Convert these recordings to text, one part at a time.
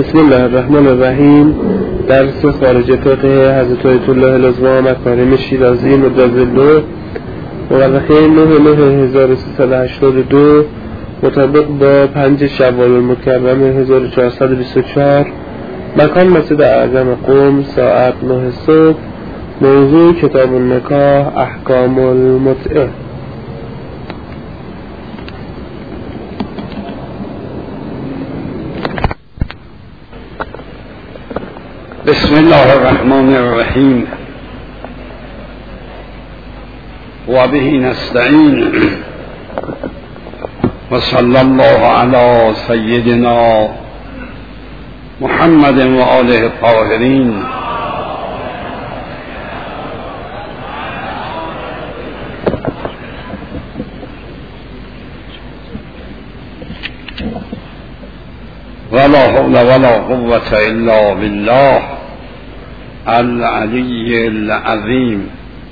بسم الله الرحمن الرحیم. درس خارج فقه حضرت آیت الله العظمی مکارم شیرازی مجدد مورخه 9/1382 مطابق با 5 شوال المکرم 1424. مکان مسجد اعظم قم، ساعت 9 صبح. موضوع کتاب النکاح، احکام المتعه. بسم الله الرحمن الرحیم و به نستعین و صلی الله علی سیدنا محمد و آله الطاهرین. ولا حول ولا قوة الا بالله العلی العظیم.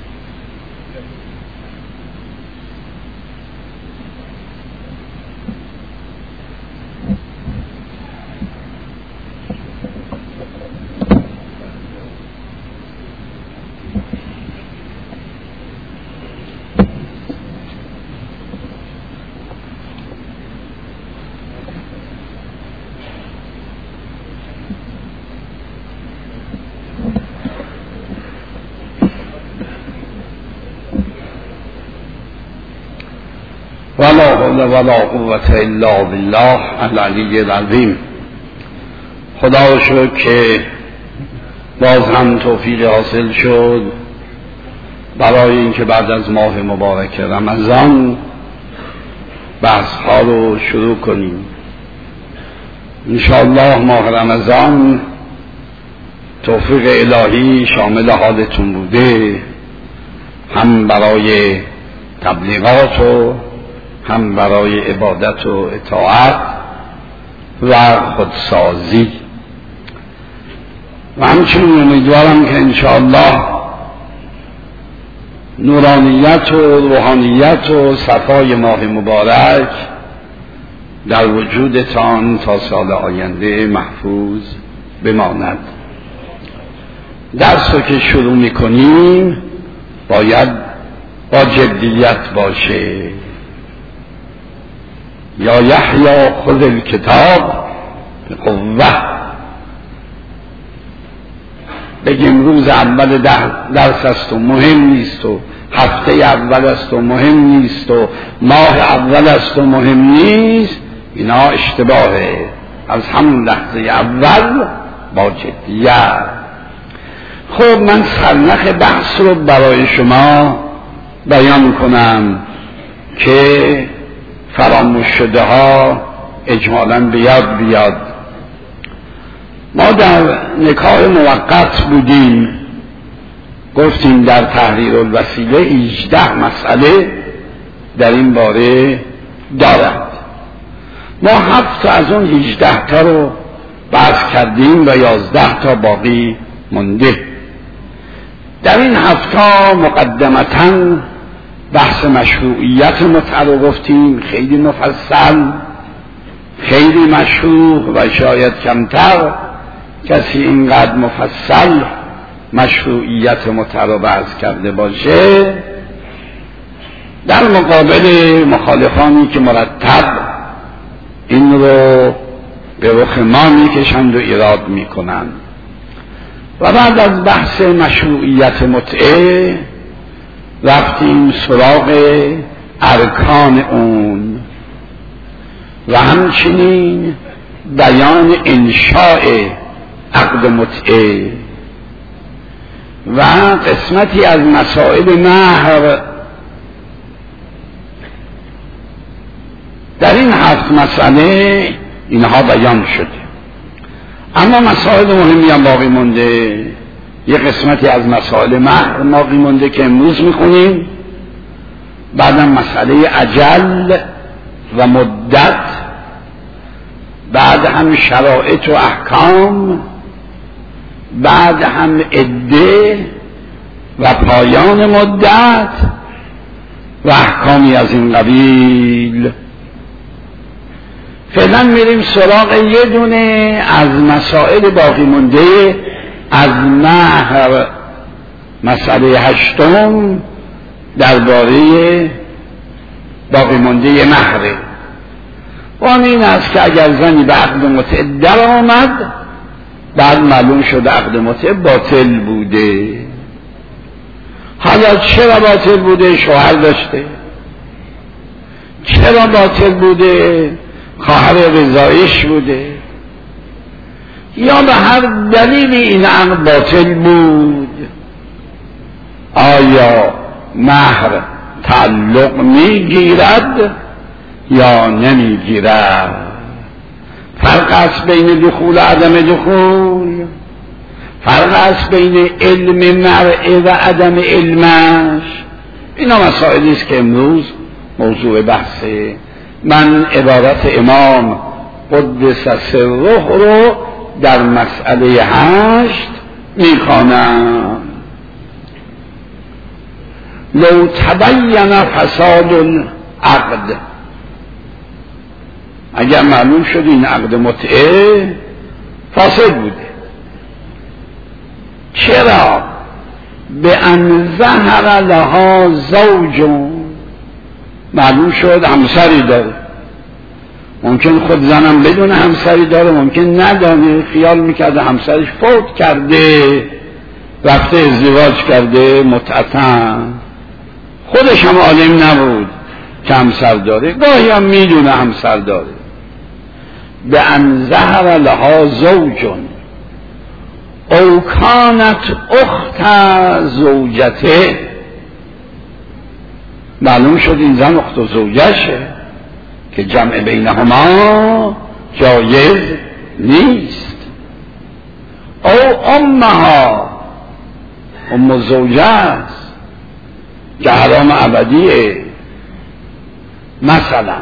ولا حول ولا قوة الا بالله العلی العظیم. خدا رو شکر که باز هم توفیق حاصل شد برای اینکه بعد از ماه مبارک رمضان بحث ها رو شروع کنیم. انشاءالله ماه رمضان توفیق الهی شامل حالتون بوده، هم برای تبلیغات و هم برای عبادت و اطاعت و خودسازی، و همچنین امیدوارم که انشاءالله نورانیت و روحانیت و صفای ماه مبارک در وجودتان تا سال آینده محفوظ بماند. درس رو که شروع میکنیم باید با جدیت باشه. یا یحیی خذ الکتاب بقوة. بگیم روز اول درس است و مهم نیست و هفته اول است و مهم نیست و ماه اول است و مهم نیست، اینا اشتباهه. از همون لحظه اول با جدیت. خب من سرنخ بحث رو برای شما بیان کنم که فراموش شده ها اجمالاً بیاد. ما در نکاح موقت بودیم، گفتیم در تحریر الوسیله 18 مسئله در این باره دارد. ما 7 از اون 18 تا رو بحث کردیم و 11 تا باقی مونده. در این 7 تا مقدمتاً بحث مشروعیت متعه رو گفتیم، خیلی مفصل، خیلی مشروع و شاید کمتر کسی اینقدر مفصل مشروعیت متعه رو بحث کرده باشه، در مقابل مخالفانی که مرتب این رو به رخ ما میکشند و ایراد میکنند. و بعد از بحث مشروعیت متعه رفتیم سراغ ارکان اون و همچنین بیان انشاء عقد متعه و قسمتی از مسائل مهر. در این 7 مسئله اینها بیان شده، اما مسائل مهمی هم باقی مونده. یه قسمتی از مسائل مهر باقی مونده که امروز میخونیم، بعدم مسئله اجل و مدت، بعد هم شرایط و احکام، بعد هم عده و پایان مدت و احکامی از این قبیل. فعلا میریم سراغ یه دونه از مسائل باقی مونده از مهر. مسئله 8 درباره باقی مونده مهره. وان این است که اگر زنی به عقد متعه در آمد، بعد معلوم شد عقد متعه باطل بوده. حالا چرا باطل بوده؟ شوهر داشته. چرا باطل بوده؟ خواهر رضایش بوده. یا به هر دلیلی این عقد باطل بود. آیا مهر تعلق میگیرد یا نمیگیرد؟ فرق است بین دخول و عدم دخول. فرق است بین علم مرء و عدم علمش. اینا مسائلی است که امروز موضوع بحثه. من عبارت امام قدس سره رو در مسئله 8 میخوانم. لو تبین فساد العقد، اگر معلوم شد این عقد متعه فاسد بوده. چرا؟ به ان ظهر لها زوج، معلوم شد همسری داره. ممکن خود زنم بدون همسری داره، ممکن ندانه، خیال میکرده همسرش فوت کرده، رفته ازدواج کرده متعتا، خودش هم عالم نبود که همسر داره، گاهی هم میدونه همسر داره. به ان ظهر لها زوج او کانت اخت زوجته، معلوم شد این زن اخت و زوجشه که جمع بینهما جایز نیست. او امها، ام زوجه است که حرام ابدیه. مثلا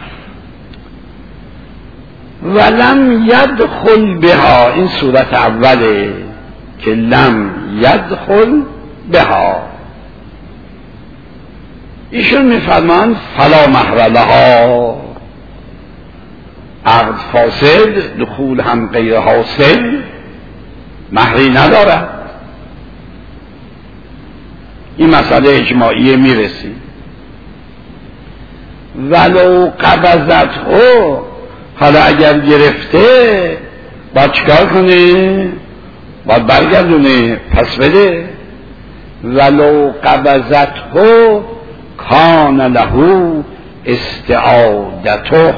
ولم یدخل بها، این صورت اوله که لم یدخل بها. ایشون میفرمان فلا مهر لها، عقد فاسد، دخول هم غیر حاصل، مهری ندارد. این مسئله اجماعی میرسیم. ولو قبضته، حالا اگر گرفته باید چکار کنه؟ باید برگردونه، پس بده. ولو قبضته کان له استعادته،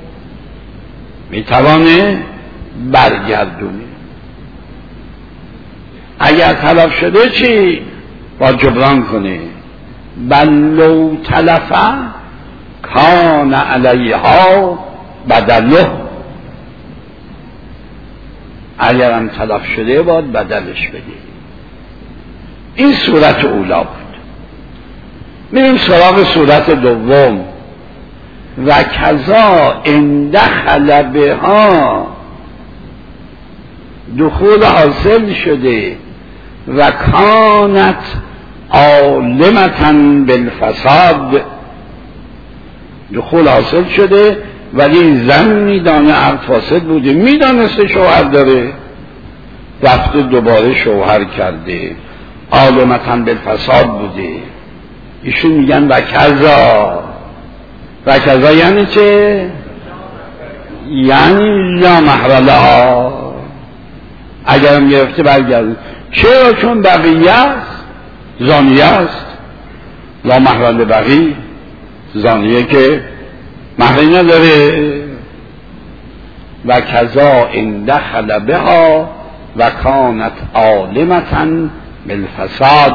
میتوانه برگردونه. اگر تلف شده چی؟ باید جبران کنه. بل لو تلفه کان علیها بدله، اگر هم تلف شده باید بدلش بده. این صورت اولا بود. میریم سراغ صورت دوم. و کذا ان دخل بها، دخول حاصل شده و کانت عالمة بالفساد، دخول حاصل شده ولی زن میدانه عقد فاسد بوده، میدانسته شوهر داره، رفته دوباره شوهر کرده، عالمة بالفساد بوده. ایشون میگن و کذا. و کذا یعنی چه؟ یعنی لا مهر لها، اگرم گرفته برگرده. چرا؟ چون بقیه است، زانیه است. لا مهر لبقی، زانیه که مهری نداره. و کذا ان دخل بها و کانت عالمة بالفساد.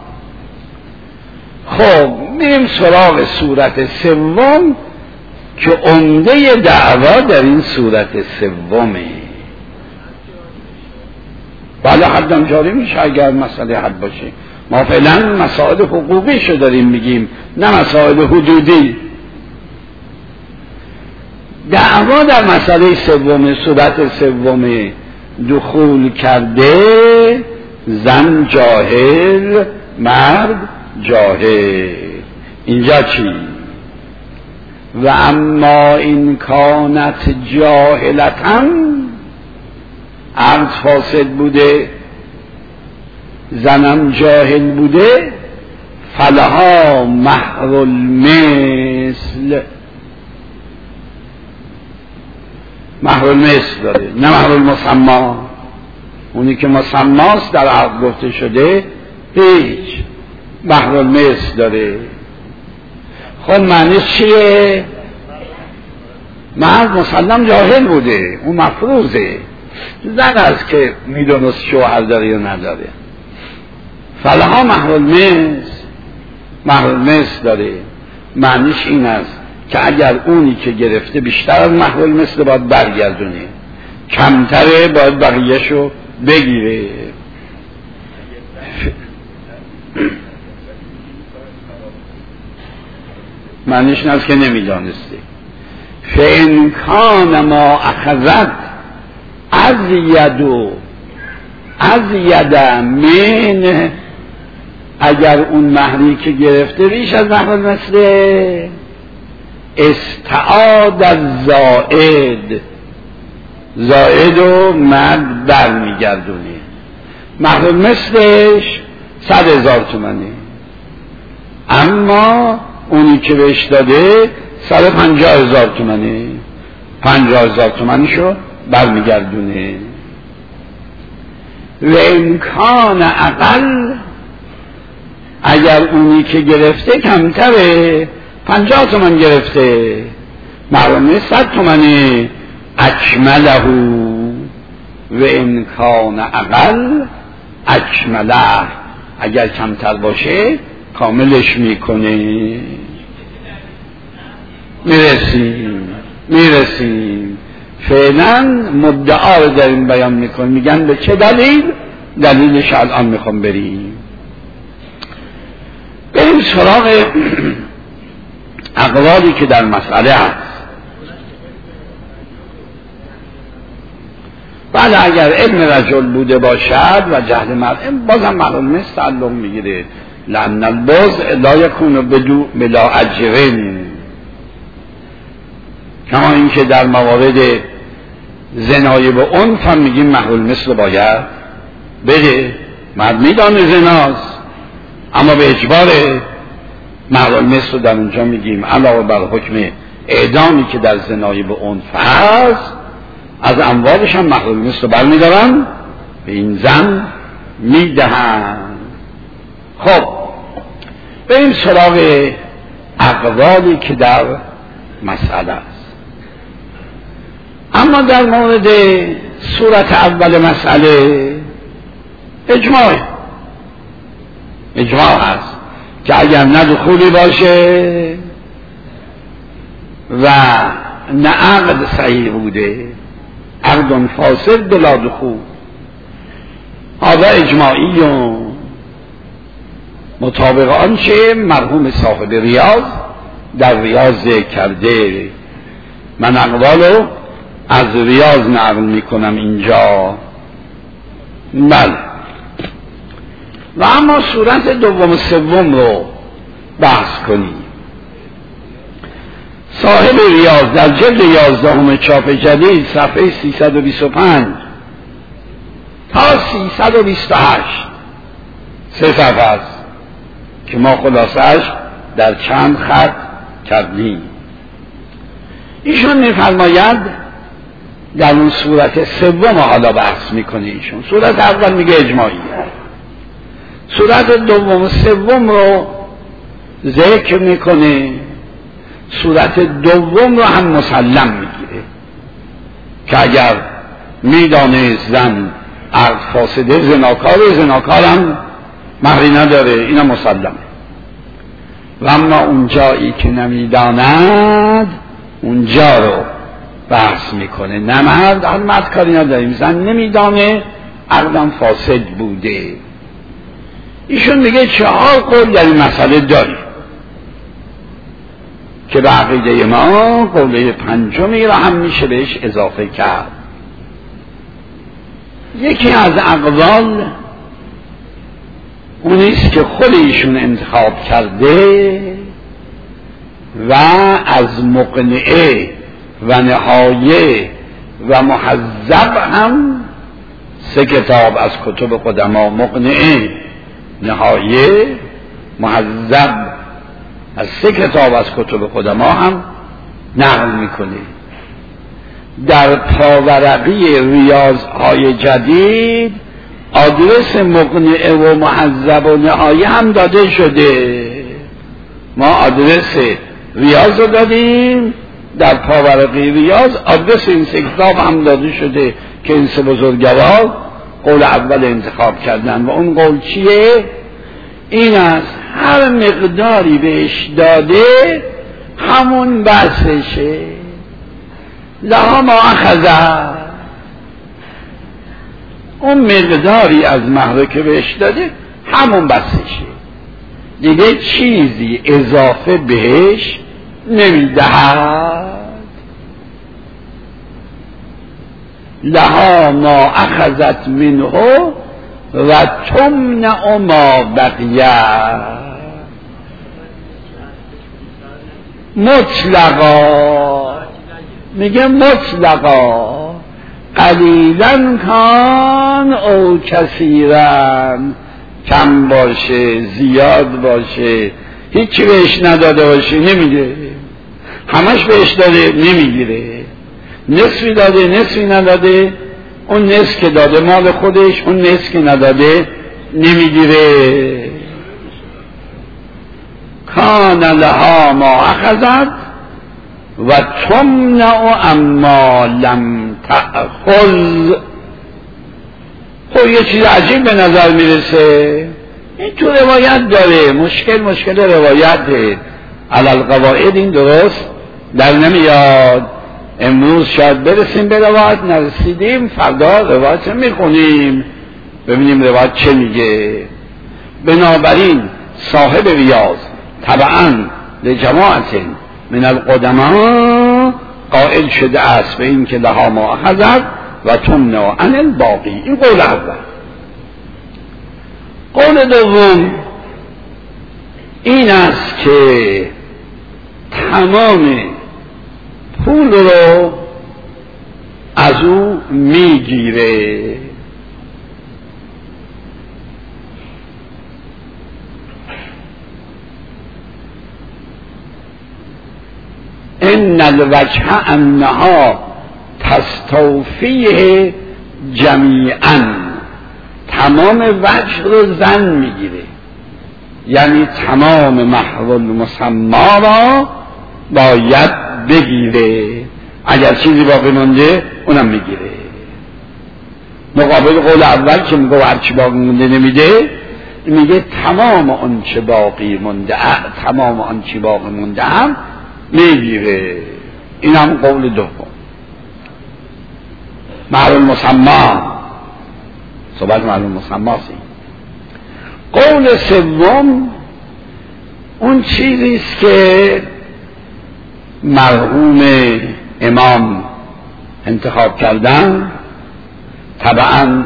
خب میریم سراغ صورت سوم که عمده دعوا در این صورت سومه. بله حدم جاری میشه اگر مسئله حد باشه. ما فعلا مسائل حقوقیشو داریم میگیم، نه مسائل حدودی. دعوا در مسئله سوم، صورت سوم، دخول کرده، زن جاهل، مرد جاهل. اینجا چی؟ و اما این کانت جاهلتن، عقد فاسد بوده، زنم جاهل بوده، فلها مهر المثل، مهر المثل داره، نه مهر المسمی. اونی که مسماست در عقد گفته شده هیچ، مهر المثل داره. خب معنی چیه؟ مرد مسلم جاهل بوده، اون مفروضه، زن است که میدونست شوهر داره یا نداره. فلها مهر المثل، مهر المثل داره. معنیش این است که اگر اونی که گرفته بیشتر از مهر المثل باید برگردونه، کمتره باید بقیهشو بگیره. معنیش این است که نمیدانسته. فإن کان ما اخذت ازید من، اگر اون مهری که گرفته بیش از مهر المثل، استعاد الزائد، زائد و مرد بر میگردونه. مهر المثلش 100,000 تومنه، اما اونی که بهش داده 150,000 تومنه، 50,000 تومنشو برمیگردونه. و امکان اقل، اگر اونی که گرفته کمتره، 50 تومن گرفته، معلومه 100 تومنه، اکمله. و امکان اقل اکمله، اگر کمتر باشه کاملش میکنه. میرسیم فعلا مدعا رو در این بیان میکن، میگن به چه دلیل؟ دلیلش الان میخوام بریم سراغ اقوالی که در مسئله هست. بله اگر علم رجل بوده باشد و جهل مرد، بازم معلوم نیست تعلم میگیره. لأن البضع لا یکون بلا اجرین، کما اینکه در موارد زنای به عنف هم میگیم مهر المثل باید بده. مرد میدانه زناست اما به اجبار، مهر المثل رو در اونجا میگیم علاوه بر حکم اعدامی که در زنای به عنف هست، از اموالش هم مهر المثل رو برمیدارن به این زن میدهن. خب بریم سراغ اقوالی که در مسئله است. اما در مورد صورت اول مسئله اجماع هست که اگر نه دخولی باشه و نه عقد صحیح بوده، عقد فاسد بلا دخول، هذا اجماعی و مطابق آنچه مرحوم صاحب ریاض در ریاض ذکر کرده. من اقوالو از ریاض نقل میکنم اینجا. بله. و اما صورت دوم و سوم رو بحث کنیم. صاحب ریاض در جلد 11 چاپ جدید صفحه 325 تا 328 سه صفحه است که ما خلاصش در چند خط کردیم. ایشون میفرماید در اون صورت سوم حالا بحث میکنه ایشون. صورت اول میگه اجماعی، صورت دوم و سوم رو ذکر میکنه، صورت دوم رو هم مسلم میگیره که اگر میدانه زن عقد فاسده زناکارم مهری نداره، اینا مسلمه. و اما اون جایی که نمیداند اونجا رو بحث میکنه. نه مرد کاری نداریم، زن نمیدانه عقدم فاسد بوده. ایشون میگه 4 قول در این مسئله داریم که به عقیده ما قوله پنجمی را هم میشه بهش اضافه کرد. یکی از اقوال اونیست که خود ایشون انتخاب کرده و از مقنعه و نهایه و محذب هم 3 کتاب از کتب قدما، مقنعه، نهایه، محذب، از 3 کتاب از کتب قدما هم نقل میکنه. در پاورقی ریاضهای جدید آدرس مقنعه و محذب و نهایه هم داده شده. ما آدرس ریاض رو دادیم، در پاورقی ریاض آدرس این 3 کتاب هم داده شده که این 3 بزرگوار قول اول انتخاب کردن. و اون قول چیه؟ این است هر مقداری بهش داده همون بحثشه. لها ما اخذه، اون مقداری از مهر که بهش داده همون بحثشه، دیگه چیزی اضافه بهش نمیدهد. لها ما اخذت منه و تمنع ما بقیه مطلقا. میگه مطلقا، قلیلا کان او کثیرا، کم باشه زیاد باشه، هیچی بهش نداده باشه نمیده، همش بهش داده نمیگیره، نصفی داده نصفی نداده، اون نصف که داده مال خودش، اون نصف که نداده نمیگیره. کان لها ما اخذت و تمنع اما لم تأخذ. خب یه چیز عجیب به نظر میرسه، این تو روایت داره، مشکل روایته، علی القواعد این درست در نمیاد. امروز شاید برسیم به روایت، نرسیدیم فردا روایت میخونیم ببینیم روایت چه میگه. بنابراین صاحب ریاض طبعا لجماعت من القدماء قائل شده است به این که لها ما اخذت و تمنع عن الباقی. این قول اول. قول دوم این است که تمام پول رو از او میگیره. ان الوجه انها تستوفیه جمیعا، تمام وجه رو زن میگیره، یعنی تمام محو المسما را باید بگیره، اگر چیزی باقی مونده اونم میگیره. مقابل قول اول که میگه هرچی باقی مونده نمیده، میگه تمام اون چه باقی مونده، تمام اون چه باقی مونده هم میگیره. این هم قول دوم، معلوم مسما، صحبت معلوم مسماست. قول سوم اون چیزیست که مرحوم امام انتخاب کردن، طبعا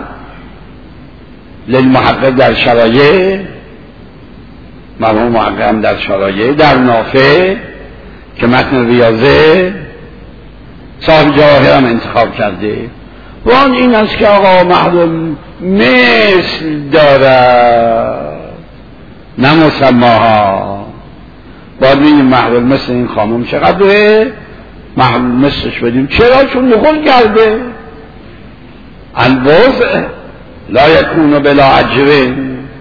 للمحقق در شرایع، مرحوم محقق هم در شرایع، در نافع که متن ریاضه صاحب جواهر هم انتخاب کرده. و آن این است که آقا محرم مثل دارد نه مسماها. باید بینیم محرم مثل این خانم چقدره، محرم مثلش بدیم. چرا؟ چون نقل کرده الوضع لا یکون بلا اجر.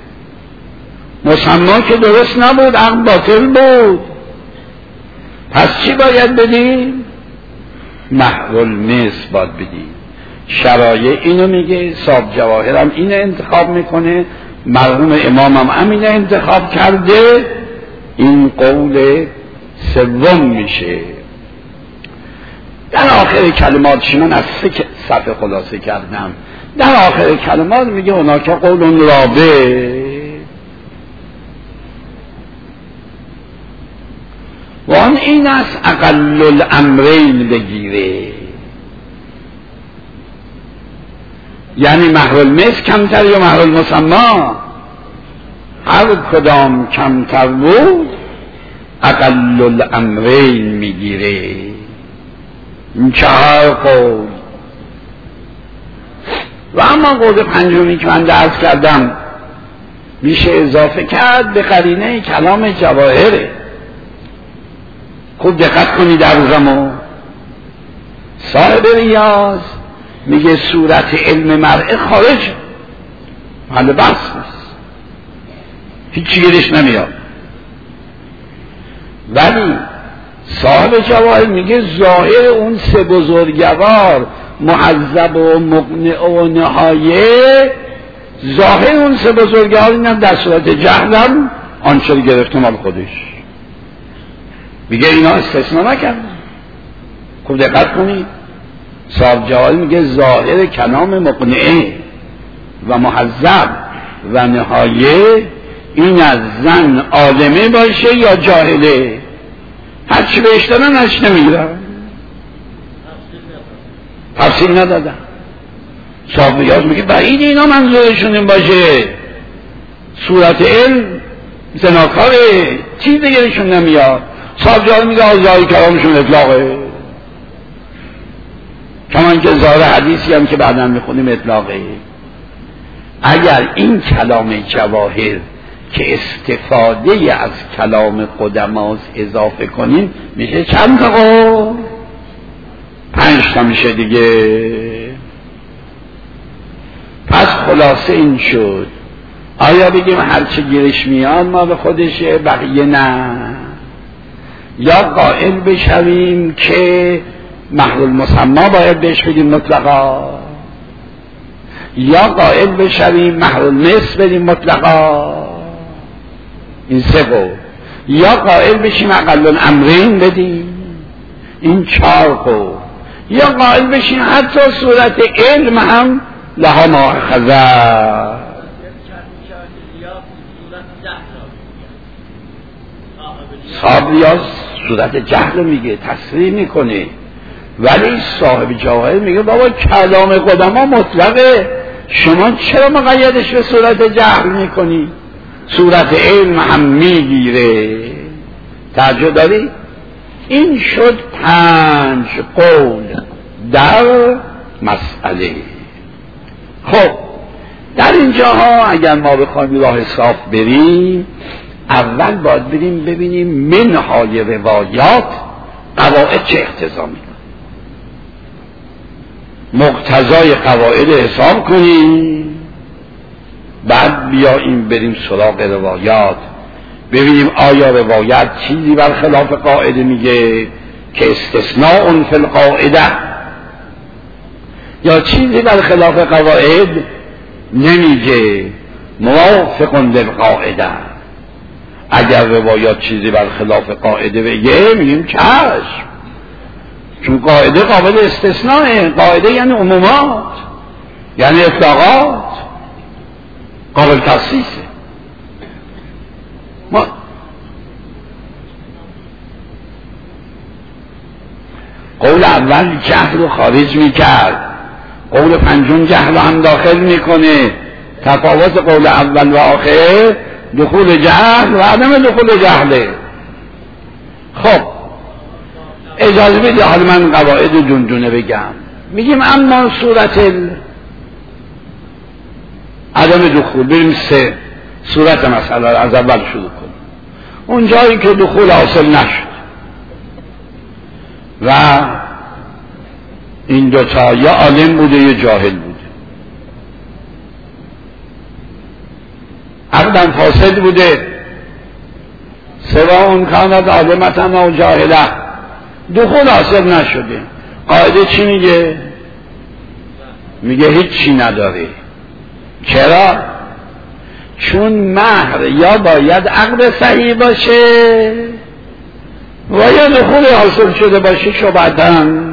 مسما که درست نبود، عقل باطل بود، پس چی باید بدیم؟ محول مثل باید بدیم. شرایع اینو میگه، صاحب جواهر هم اینو انتخاب میکنه، مرحوم امام هم همینو انتخاب کرده. این قول سوم میشه. در آخر کلمات من از 3 صفحه خلاصه کردم. در آخر کلمات میگه اونا که قول رابع، و آن این است اقل الامرین بگیره، یعنی محو المثل کمتر یا محو المسما. هر کدام کمتر بود اقل الامرین میگیره. این 4 قول. و اما قول پنجمی که من درس کردم میشه اضافه کرد به قرینه کلام جواهره. خوب دقت کنید در روزمو. صاحب ریاض میگه صورت علم مرء خارج محل بحث نیست، هیچی گیرش نمیاد. ولی صاحب جواهر میگه ظاهر اون 3 بزرگوار محذب و مقنع و نهایه، ظاهر اون 3 بزرگوار اینم در صورت جهلم آنچه رو گرفته مال خودش. میگه اینا استثناء نکردن. خوب دقت کنید. صاحب جواهر میگه ظاهر کلام مقنعه و محذب و نهایه این از زن عالمه باشه یا جاهله، هرچی بهش دادن هرچی نمیگیرن، تفصیل ندادن. صاحب ریاض میگه بعید اینا منظورشون این باشه، صورت علم زناکاره، چیز دیگرشون نمیاد. صاحب جواهر میگه ظاهر کلامشون اطلاقه، کمان که ظاهر حدیثی هم که بعدا میخونیم اطلاقه. اگر این کلام جواهر که استفاده از کلام قدماست اضافه کنیم میشه چند تا قول؟ 5 تا میشه دیگه. پس خلاصه این شد. آیا بگیم هرچه گیرش میاد ما به خودشه بقیه نه؟ یا قائل بشویم که محل المسما باید بهش بگیم مطلقا، یا قائل بشویم محل المس بدیم مطلقا، این 3 قول، یا قائل بشیم اقل الامرین بدیم، این 4 قول، یا قائل بشیم حتی صورت علم هم لها ماخذه. صاحب ریاض صورت جهل میگه، تصریح میکنه، ولی صاحب جواهر میگه بابا کلام قدما مطلقه، شما چرا مقیدش به صورت جهل میکنی؟ صورت علم هم میگیره. توجه داری؟ این شد 5 قول در مسئله. خب در اینجاها اگر ما بخوایم راه صاف بریم، اول باید بریم ببینیم منهای روایات قواعد چه اقتضا میکنه، مقتضای قواعد حساب کنیم، بعد بیاییم بریم سراغ روایات ببینیم آیا روایت چیزی برخلاف قاعده میگه که استثناء فی القاعده، یا چیزی برخلاف قواعد نمیگه موافق للقاعده. اگر روایات چیزی برخلاف قاعده بگه میگیم چشم، چون قاعده قابل استثناءه. قاعده یعنی عمومات، یعنی اطلاقات، قابل تخصیصه. ما قول اول جهل رو خارج میکرد، قول پنجم جهل هم داخل میکنه. تفاوت قول اول و آخر دخول جهل و عدم دخول جهله. خب اجازه بده حال من قواعد دندونه بگم. میگیم اما صورت عدم دخول، بریم 3 صورت مسئله از اول شروع کنیم. اون جایی که دخول حاصل نشد و این 2 تا یا عالم بوده یا جاهل بوده، عقدم فاسد بوده، سواء کانت عالمتن و جاهله، دخول حاصل نشده. قاعده چی میگه؟ میگه هیچی نداره. چرا؟ چون مهر یا باید عقد صحیح باشه و یا دخول حاصل شده باشه شبهتن،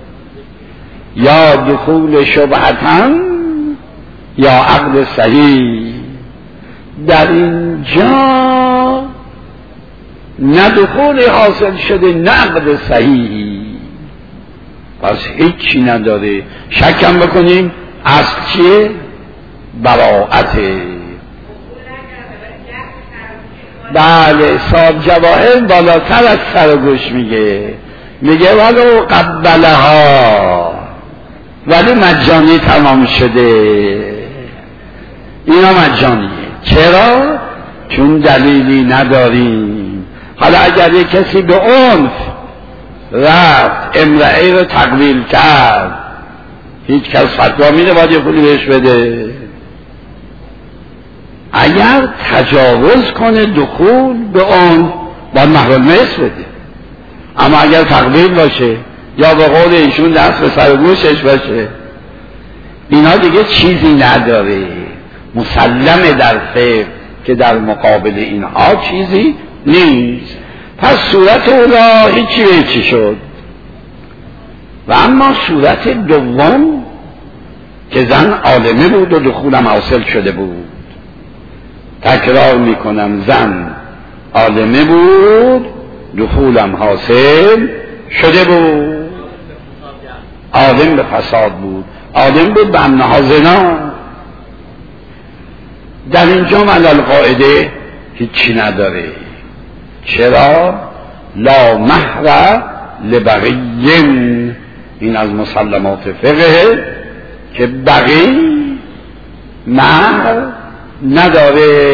یا دخول شبهتن یا عقد صحیح. در اینجا نه دخول حاصل شده نه عقد صحیح، پس هیچی نداره. شکم بکنیم اصل چیه؟ براءته. بله صاحب جواهر بالاتر از سر و گوش میگه ولو قبلها، ولی مجانی تمام شده. اینا مجانیه. چرا؟ چون دلیلی نداریم. حالا اگر یک کسی به عنف رفت امرئه رو تقبیل کرد، هیچ کس فتوا میده باید یه پولی بهش بده. اگر تجاوز کنه دخول به عنف باید مهر المس بده. اما اگر تقبیل باشه یا به قول ایشون دست به سر گوشش باشه، اینا دیگه چیزی نداره. مسلمه در فقه که در مقابل اینها چیزی نیست. پس صورت اولا هیچی به هیچی شد. و اما صورت دوم که زن عالمه بود و دخولم حاصل شده بود. تکرار میکنم، زن عالمه بود، دخولم حاصل شده بود. عالم به فساد بود، عالم بود به انها زنا. در اینجا علل قاعده هیچی نداره. چرا؟ لا مهر لبغی، این از مسلمات فقه که بغی مهر نداره.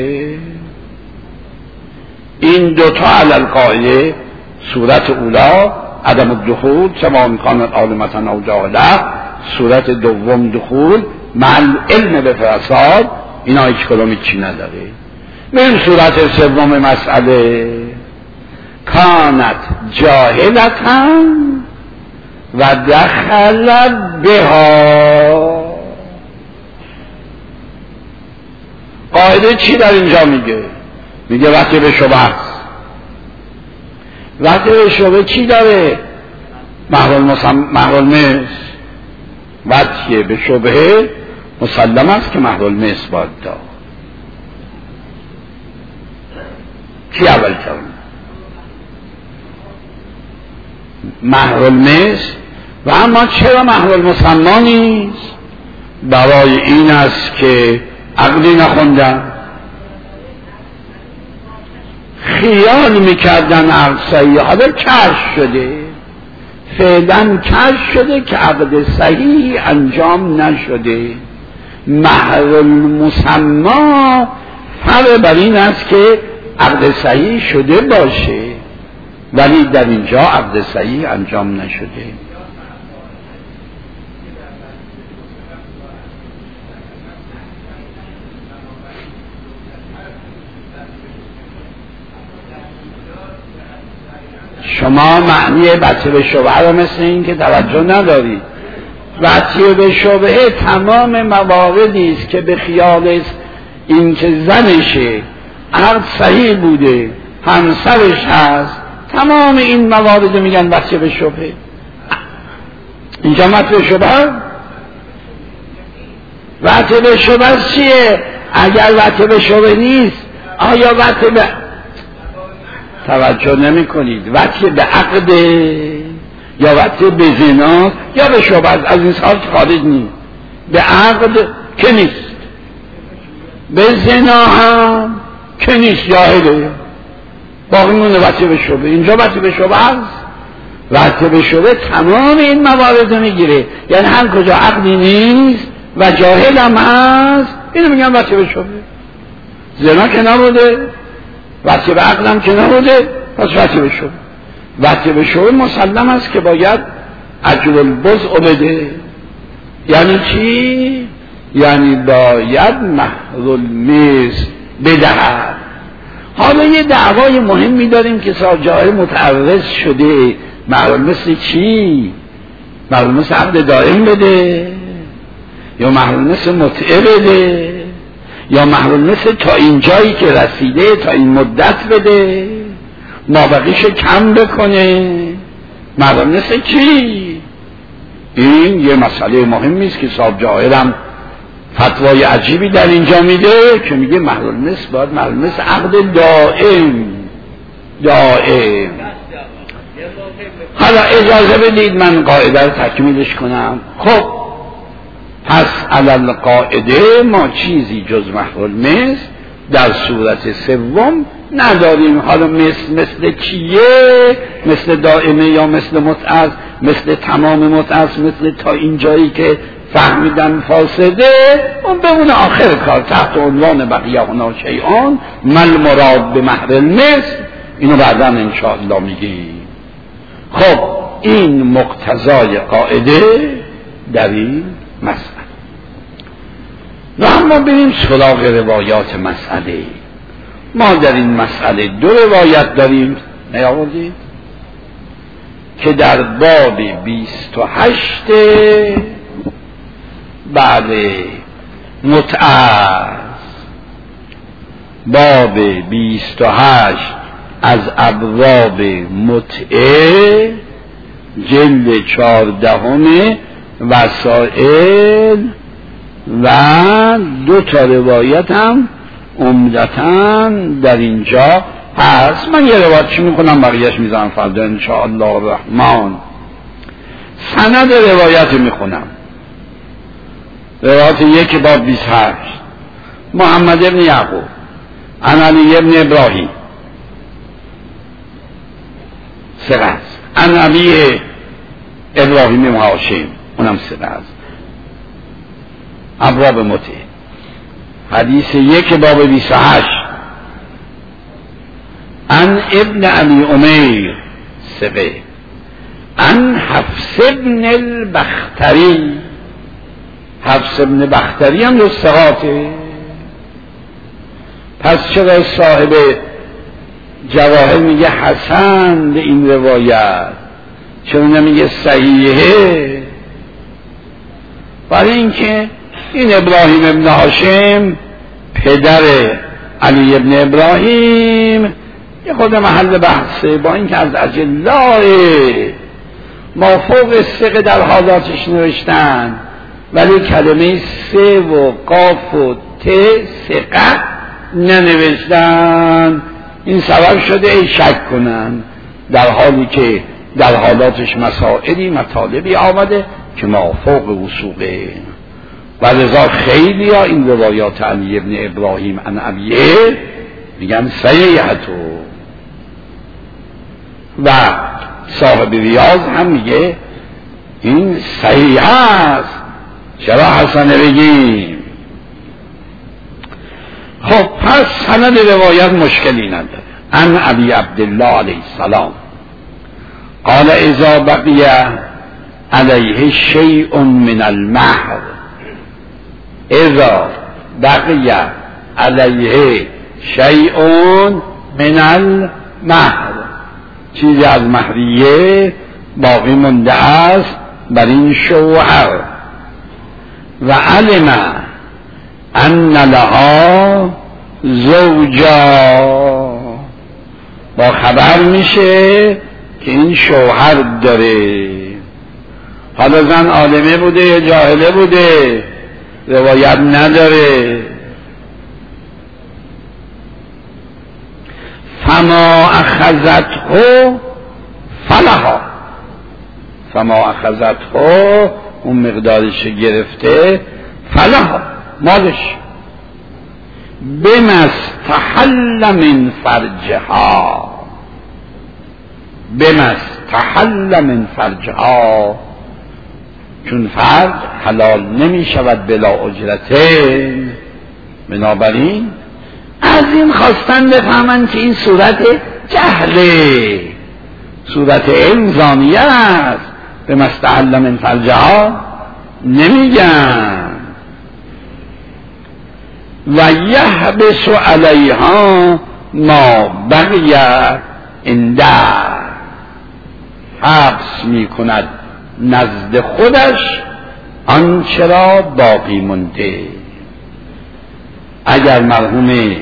این دوتا علل قاعده، صورت اولا عدم الدخول سواء کانت عالمة او جاهله، صورت دوم دخول مع العلم به فساد، اینا هیچ کدوم چی نداره. من صورت سوم مسئله کانت جاهلة و دخل بها. قاعده چی در اینجا میگه وقتی به شبه است. وقتی به شبه چی داره؟ مهر المس. وقتی به شبه مسلم است که مهر المس باید داد. چی اول کرد؟ مهر المس. و اما چرا مهر المسمى نیست؟ برای این است که عقلی نخوندن، خیال میکردن عقد صحیح، حالا کشف شده، فعلا کشف شده که عقد صحیح انجام نشده. مهر المسمى فرق بر این است که عقد صحیح شده باشه، ولی در اینجا عقد صحیح انجام نشده. شما معنی بچه به شبهه رو مثل این که توجه ندارید. بچه به شبهه تمام مواردی است که به خیال این که زنشه، عقد صحیح بوده، همسرش هست، تمام این موارد میگن بچه به شبهه. اینجا بچه به شبهه، بچه به شبهه چیه؟ اگر بچه به شبهه نیست، آیا بچه به توجه نمی کنید؟ وقتی به عقد یا وقتی به زنا یا به شبهه، از این سال خارج نیست. به عقد که نیست، به زنا هم که نیست، جاهله، باقی مونه وقتی به شبهه. اینجا وقتی به شبهه است. وقتی به شبهه تمام این موارد میگیره، یعنی هر کجا عقدی نیست و جاهل هم هست، اینو میگن وقتی به شبهه. زنا که نبوده، وقتی به عقلم که نبوده، پس وقتی به شبهه. وقتی به شبهه مسلم است که باید اجر البضع بده. یعنی چی؟ یعنی باید مهر المس بدهد. حالا یه دعوای مهمی داریم که جای متعرض شده. مهر المس چی؟ مهر المس عقد دائم بده یا مهر المس متعه بده یا مهر المس تا این جایی که رسیده تا این مدت بده، مابقیش کم بکنه. مهر المس چی؟ این یه مسئله مهمی است که صاحب جواهر هم فتوای عجیبی در اینجا میده که میگه مهر المس باید مهر المس عقد دائم. حالا اجازه بدید من قاعده رو تکمیلش کنم. خب پس علل قاعده ما چیزی جز مهر المس در صورت سوم نداریم. حالا مثل چیه؟ مثل دائمه یا مثل متعص، مثل تمام متعص، مثل تا اینجایی که فهمیدن فاسده، اون بمونه آخر کار تحت عنوان بقیه هنا شیئان مل مراد به مهر المثل. اینو بعدا انشاءالله میگیم. خب این مقتضای قاعده در این مسئله. و اما بریم سراغ روایات مسئله. ما در این مسئله 2 روایت داریم، نیاوردید؟ که در باب 28 بله متعه، باب 28 از ابواب متعه، جلد 14 وسائل، و 2 تا روایت هم عمدتاً در اینجا هست. من یه روایتش میکنم، بقیهش میذارم فردا انشاءالله الرحمن. سند روایت میخونم. روایت 1 باب 28 محمد ابن یعقوب عن علی ابن ابراهیم ثقه است، عن ابی ابراهیم هاشم اونم ثقه است. ابواب متعه حدیث 1 باب 28 عن ابن ابی امیر ثقه، عن حفص ابن البختری. حفص ابن بختری هم ثقاته. پس چرا صاحب جواهر میگه حسن به این روایت، چرا نمیگه صحیحه؟ برای اینکه این ابراهیم ابن هاشم پدر علی ابن ابراهیم یه خود محل بحثه، با اینکه از اجلای ما فوق ثقه در حالاتش نوشتن، ولی کلمه سه و قاف و ت ثقه ننوشتن. این سبب شده شک کنن، در حالی که در حالاتش مسائلی مطالبی آمده که ما فوق وثوقه. و لذا خیلی ها این روایات علی ابن ابراهیم عن ابیه میگن صحیحتو، و صاحب ریاض هم میگه این صحیح است، چرا حسنه بگیم؟ خب پس سند روایت مشکلی نداره. عن ابی عبدالله علیه السلام قال اذا بقی علیه شیء من المهر، اذا بقی علیه شیء من المهر، چیزی از مهریه باقی مونده است بر این شوهر، و علم ان لها زوجا، با خبر میشه که این شوهر داره. حالا زن عالمه بوده یا جاهله بوده روایت نداره. فما اخذته فلها، فما اخذته اون مقدارش گرفته، فلها مالش، بما استحل من فرجها، بما استحل من فرجها، چون فرج حلال نمی شود بلا اجرته. بنابراین از این خواستن بفهمن که این صورت جهله، صورت علم زانیه است. به مستحل من فرجها نمیگن. و یحبس علیها ما بقی عنده، حبس میکند نزد خودش آنچه را باقی مونده. اگر مرحوم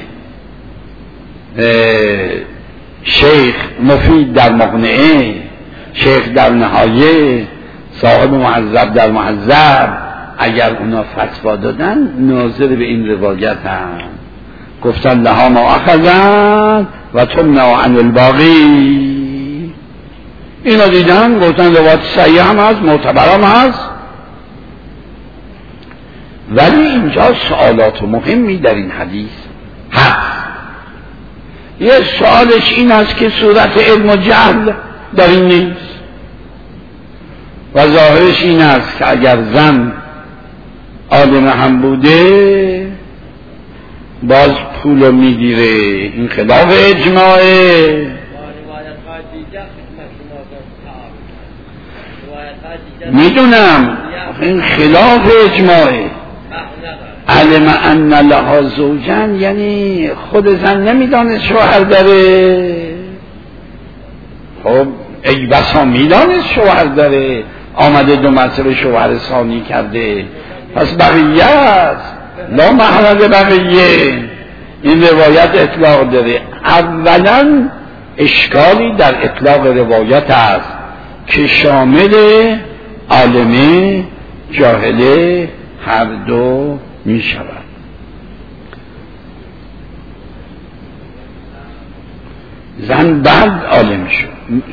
شیخ مفید در مقنعه، شیخ در نهایه، صاحب معذب در معذب، اگر اونا فتوا دادن ناظر به این روایت هم گفتن لها ما اخذن و تمنع عن الباقی، اینا دیدن گفتن روایت صحیح هم هست، معتبر هم هست. ولی اینجا سوالات مهمی در این حدیث هست. یه سوالش این است که صورت علم و جهل در این نیست و ظاهرش این است که اگر زن عالم هم بوده باز پولو میگیره. این خلاف اجماعه. میدونم این خلاف اجماعه. علم ان لها زوجن یعنی خود زن نمیدانست شوهر داره. خب ای بسا میدانست شوهر داره، آمده 2 مرتبه شوهر ثانی کرده، پس بقیه است، لا محل بقیه. این روایت اطلاق داره. اولا اشکالی در اطلاق روایت است که شامل عالمه جاهله هر دو می شود. زن بعد عالم شد،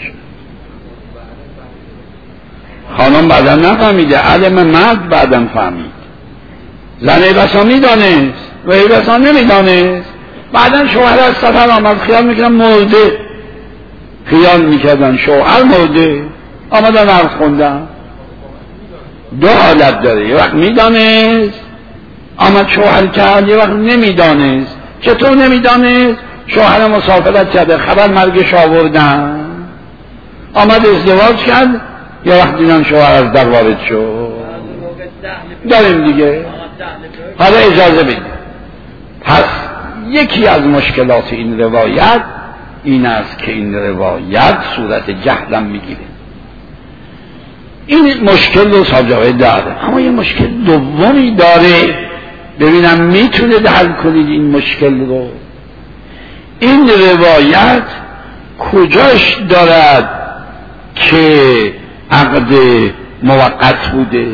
خانم بعدا نفهمیده، علم مرد بعدا فهمید. زن ای بسا میدانست و ای بسا نمیدانست. بعدا شوهر از سفر آمد، خیال میکردن مرده، خیال میکردن شوهر مرده، آمدن عرض خوندن. 2 حالت داره، یه وقت میدانست آمد شوهر کرد، یه وقت نمیدانست. چطور نمیدانست؟ شوهر مسافرت کرده، خبر مرگش آوردن، آمد ازدواج کرد، یه وقت دیدن شوهر از در وارد شد. داریم دیگه. حالا اجازه بدید. پس یکی از مشکلات این روایت این است که این روایت صورت جهلم میگیره. این مشکل رو ساجعه داره، اما یه مشکل دومی داره. ببینم میتونه حل کنید این مشکل رو. این روایت کجاش دارد که عقد موقت بوده؟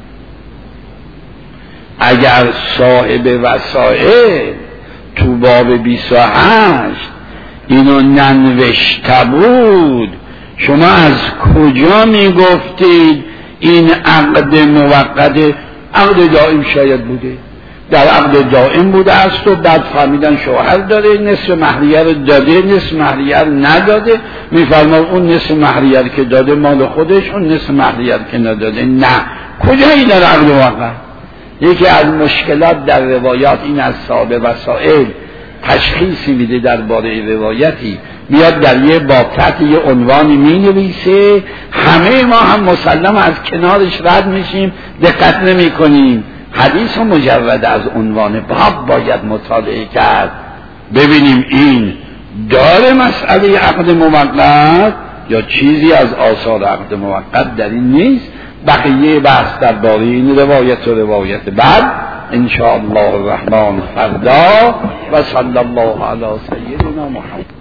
اگر صاحب وسائل تو باب 28 اینو ننوشته بود، شما از کجا میگفتید این عقد موقت؟ عقد دائم شاید بوده، در عقد دائم بوده است و بعد فهمیدن شوهر داره، نصف مهریه رو داده، نصف مهریه رو نداده. میفرماد اون نصف مهریه که داده مال خودش، اون نصف مهریه که نداده نه. کجایی در عقد موقت؟ یکی از مشکلات در روایات این از صاحب وسائل تشخیصی میده درباره روایتی، میاد در یه باب تحت یه عنوانی مینویسه، همه ما هم مسلم از کنارش رد میشیم، دقت نمی کنیم. حدیث و مجرد از عنوان باب باید مطالعه کرد، ببینیم این داره مسئله عقد موقت یا چیزی از آثار عقد موقت در این نیست. بقیه بحث درباره این روایت و روایت بعد ان شاء الله الرحمن فردا. و صلی الله علی سیدنا محمد.